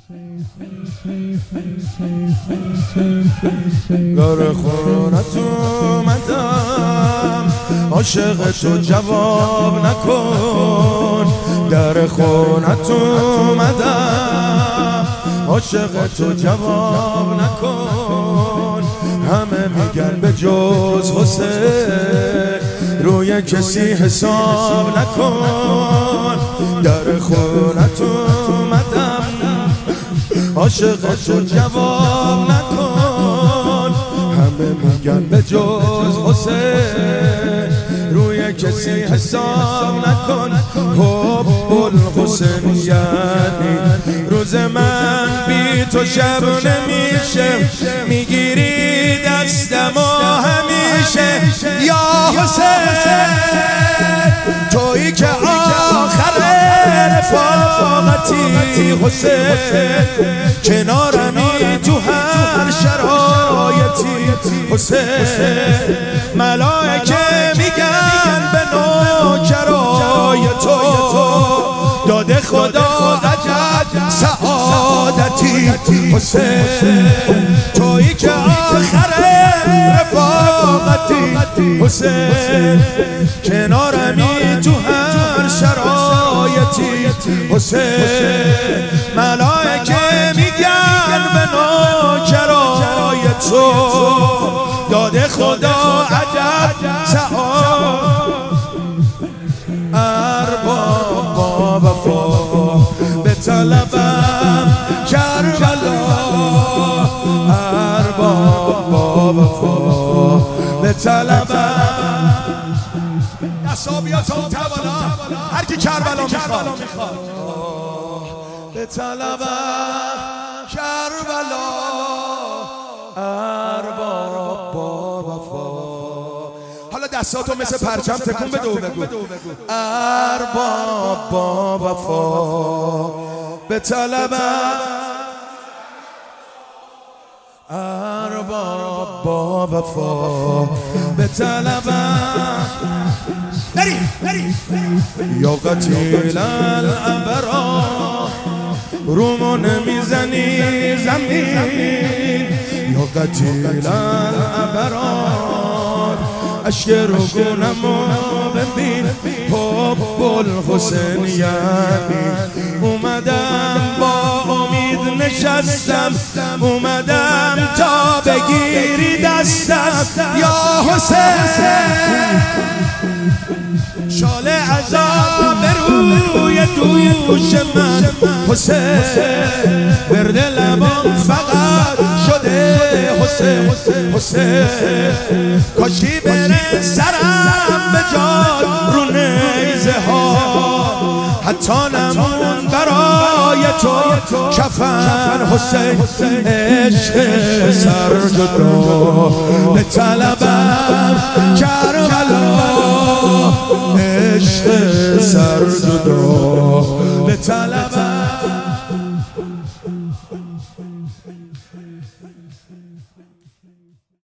در خونت اومدم عاشق تو جواب نکن. در خونت اومدم عاشق تو جواب نکن. همه میگن به جز حسین روی کسی حساب نکن. در خونت اومدم عاشق تو جواب نکن. همه میگن به جز حسین روی کسی حساب نکن. حب الحسین یعنی روز من بی تو شب نمیشه. میگیری دستم و همیشه یا حسین تویی که آخر رفاقتی. حسین کنارمی تو هر شرایطی. حسین ملائکه میگن به نوکرای تو داده خدا عجب سعادتی. حسین تویی که آخر رفاقتی. حسین کنارمی تو هر شرایطی. حسین ملائکه میگن به نوکرای تو داده خدا عجب سعادت. ارباب با وفا به طلبم کربلا. ارباب با وفا به طلبم. دستابیاتون توالا هر کی کربلا میخواد به طلبم کربلا. ارباب با وفا. حالا دستاتو مثل پرچم تکون بده و بگو ارباب با وفا به طلبم. ارباب با وفا به طلبم. یا قتیل الابرار رومو نمیزنی زمین. یا قتیل الابرار اشک رگونمو ببین. حب الحسین یعنی اومدم با امید نشستم. اومدم تا بگیری دستم یا حسین. شال عذاب روی دوش من. حسین ورد لبام فقط شده حسین. حسین کاشی بره سرم به جای رو نیزه ها. حتی نمون برای تو کفن. حسین عشق سرجدا به طلبم کربلا. عشق سرجدا به طلبم